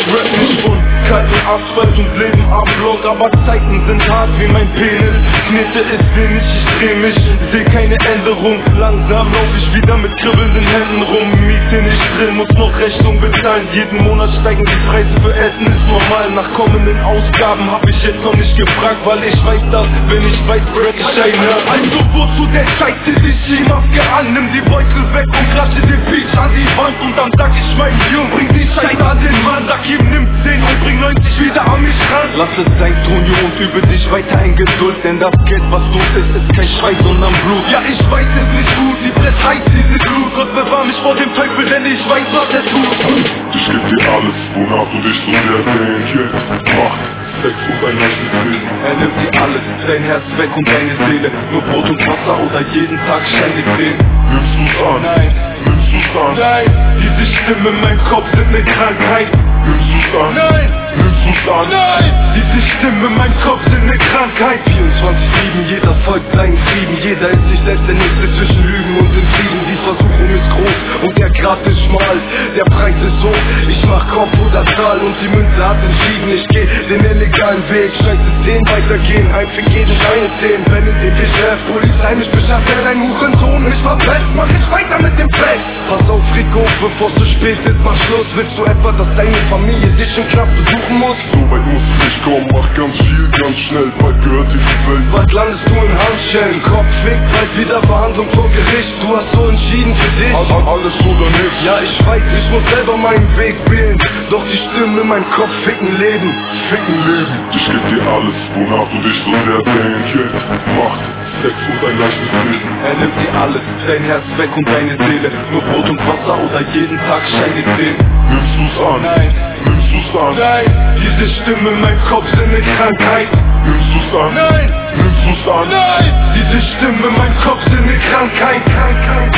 rap nicht von kalten Asphalt und Leben am Block, aber Zeiten sind hart wie mein Penis. Knete ist wenig, ich dreh mich, seh keine Änderung. Langsam lauf ich wieder mit kribbelnden Händen rum. Miete nicht drin, muss noch Rechnung bezahlen. Jeden Monat steigen die Preise für Essen, ist normal. Nach kommenden Ausgaben hab ich jetzt noch nicht gefragt, weil ich weiß, dass wenn ich weiß, break ich eine. Also wozu der Scheiß, zieh dich die Maske an, nimm die Beutel weg und klatsche den Beach an die Wand. Und dann sag ich meinem Jungen, bring die Scheiße an den Mann. Sag ihm, nimm 10 und bring 90 wieder an mich ran. Lass es sein, Tonio, und übe dich weiter in Geduld, denn das Geld, was du isst, ist kein Schweiß, sondern Blut. Ja, ich weiß es nicht gut, die Brett heißt diese Glut. Gott bewahr mich vor dem Teufel, denn ich weiß, was er tut. Ich geb dir alles, wonach du dich so sehr denkst. Geld, Macht, Sex und ein leichtes Leben. Er nimmt dir alles, dein Herz weg und deine Seele. Nur Brot und Wasser oder jeden Tag Scheine drehen. Nimmst du's an? Nein, Nimmst du's an? nein, diese Stimmen in meinem Kopf sind eine Krankheit. Nimmst du's an? Nein, Nimmst du's an? nein, diese Stimmen in meinem Kopf sind eine Krankheit. 24/7, jeder folgt seinen Frieden. Jeder ist sich selbst der Nächste zwischen Lügen und dem Frieden. Die Versuchung ist groß und der Grat ist schmal. Der Preis ist hoch, ich mach Kopf oder Zahl. Und die Münze hat entschieden, ich geh den illegalen Weg. Scheiße 10, weitergehen, ein für jeden Scheine 10. Wenn in den Chef, Polizei mich beschafft, wer dein Hurensohn mich verpresst, mach ich weiter mit dem Fest. Pass auf, Rico, bevor es zu spät ist, mach Schluss. Willst du etwa, dass deine Familie dich schon knapp besuchen muss? So weit muss es nicht kommen, mach ganz viel, ganz schnell, bald gehört dir die Welt. Bald landest du in Handschellen, Kopf fickt, bald wieder Verhandlung vor Gericht. Du hast so entschieden für dich. Alles oder nichts. Ja, ich weiß, ich muss selber meinen Weg wählen. Doch die Stimmen in meinem Kopf ficken Leben. Ficken Leben. Ich geb dir alles, wonach du dich so sehr denkst. Geld, Macht, Sex und ein leichtes Leben. Er nimmt dir alles, dein Herz weg und deine Seele. Nur Brot und Wasser oder jeden Tag Scheine drehen. Nimmst du's an? Nein, Nimmst du's an? nein, diese Stimmen in meinem Kopf sind eine Krankheit. Nimmst du's an? Nein, Nimmst du's an? nein, diese Stimmen in meinem Kopf sind eine Krankheit.